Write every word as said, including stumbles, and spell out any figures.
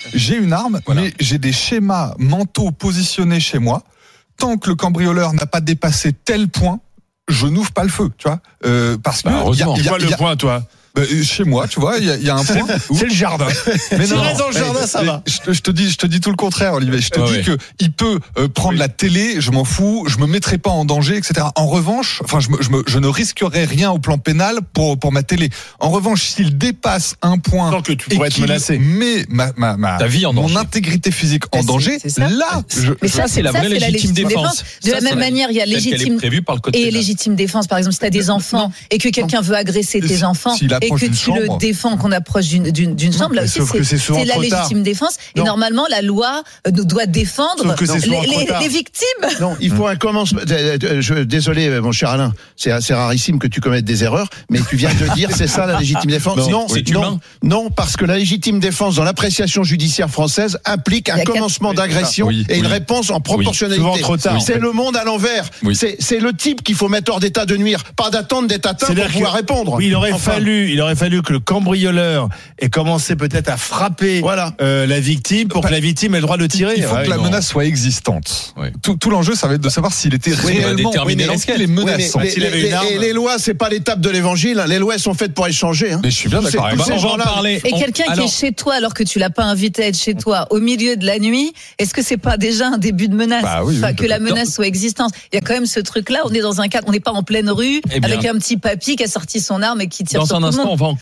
j'ai une arme, voilà. mais j'ai des schémas mentaux positionnés chez moi. Tant que le cambrioleur n'a pas dépassé tel point, je n'ouvre pas le feu, tu vois, euh, parce que. Bah, heureusement. Tu vois le point, toi. Bah, chez moi, tu vois, il y, y a un point. Où... C'est le jardin. Mais non, dans le jardin, mais, ça mais, va. Je, je te dis, je te dis tout le contraire, Olivier. Je te ah dis ouais. que il peut euh, prendre oui. la télé, je m'en fous, je me mettrai pas en danger, et cetera. En revanche, enfin, je, me, je, me, je ne risquerai rien au plan pénal pour pour ma télé. En revanche, s'il dépasse un point tant que tu pourrais être menacé, met ma ma ma ta vie en mon danger. intégrité physique en c'est, danger, c'est ça. là, je, mais ça, c'est la vraie légitime défense. De la même manière, il y a légitime et légitime défense. Par exemple, si tu as des enfants et que quelqu'un veut agresser tes enfants et que tu le défends, qu'on approche d'une, d'une, d'une chambre, là aussi, c'est, c'est, c'est la légitime défense. Et non. normalement, la loi doit défendre les, les, les victimes. Non, il faut un commencement. Je, désolé, mon cher Alain, c'est, c'est rarissime que tu commettes des erreurs, mais tu viens de dire, c'est ça la légitime défense. Non, non, c'est non, humain. non, parce que la légitime défense dans l'appréciation judiciaire française implique un commencement quatre... d'agression oui, et oui. une réponse en proportionnalité. Oui. Souvent trop tard. Oui. C'est le monde à l'envers. Oui. C'est, c'est le type qu'il faut mettre hors d'état de nuire, pas d'attendre d'être atteint pour pouvoir que, répondre. Oui, il aurait enfin, fallu, il aurait fallu que le cambrioleur ait commencé peut-être à frapper voilà. euh, la victime pour que la victime ait le droit de tirer. Il faut ouais, que la non. menace soit existante. Ouais. Tout, tout l'enjeu, ça va être de savoir s'il était oui, réellement oui, est-ce qu'il est menaçant. Oui, les, les, les, les lois, c'est pas l'étape de l'évangile. Les lois sont faites pour échanger. Hein. Mais je suis bien d'accord. Bah, on va en parler. Et quelqu'un alors... qui est chez toi alors que tu l'as pas invité à être chez toi au milieu de la nuit, est-ce que c'est pas déjà un début de menace bah, oui, enfin, oui, que la menace soit existante. Il y a quand même ce truc-là. On est dans un cadre, on n'est pas en pleine rue eh avec un petit papy qui a sorti son arme et qui tire dans sur un tout instant, le monde. On va en,